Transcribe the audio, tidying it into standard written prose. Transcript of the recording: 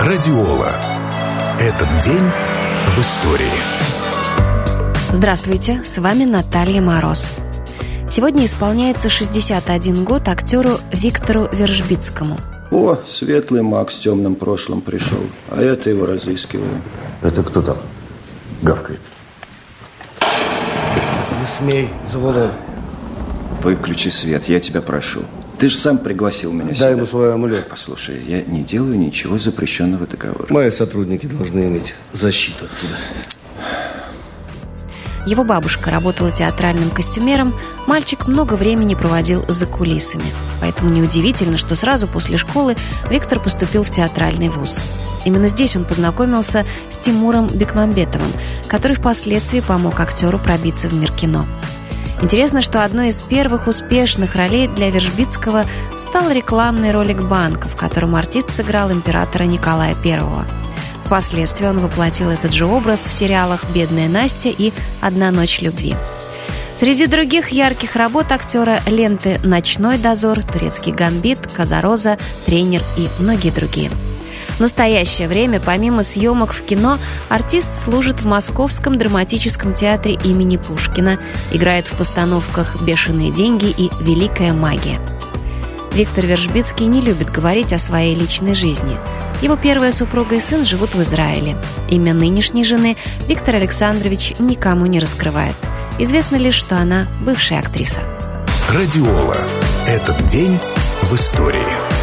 Радиола. Этот день в истории. Здравствуйте, с вами Наталья Мороз. Сегодня исполняется 61 год актеру Виктору Вержбицкому. О, светлый маг с темным прошлым пришел, а это его разыскиваю. Это кто там гавкает? Не смей, Завулон. Выключи свет, я тебя прошу. Ты же сам пригласил меня сюда. Дай ему свой амулет. Послушай, я не делаю ничего запрещенного договора. Мои сотрудники должны иметь защиту от тебя. Его бабушка работала театральным костюмером, мальчик много времени проводил за кулисами. Поэтому неудивительно, что сразу после школы Виктор поступил в театральный вуз. Именно здесь он познакомился с Тимуром Бекмамбетовым, который впоследствии помог актеру пробиться в мир кино. Интересно, что одной из первых успешных ролей для Вержбицкого стал рекламный ролик банка, в котором артист сыграл императора Николая I. Впоследствии он воплотил этот же образ в сериалах «Бедная Настя» и «Одна ночь любви». Среди других ярких работ актера ленты «Ночной дозор», «Турецкий гамбит», «Казароза», «Тренер» и многие другие. В настоящее время, помимо съемок в кино, артист служит в Московском драматическом театре имени Пушкина, играет в постановках «Бешеные деньги» и «Великая магия». Виктор Вержбицкий не любит говорить о своей личной жизни. Его первая супруга и сын живут в Израиле. Имя нынешней жены Виктор Александрович никому не раскрывает. Известно лишь, что она бывшая актриса. Радиола. Этот день в истории.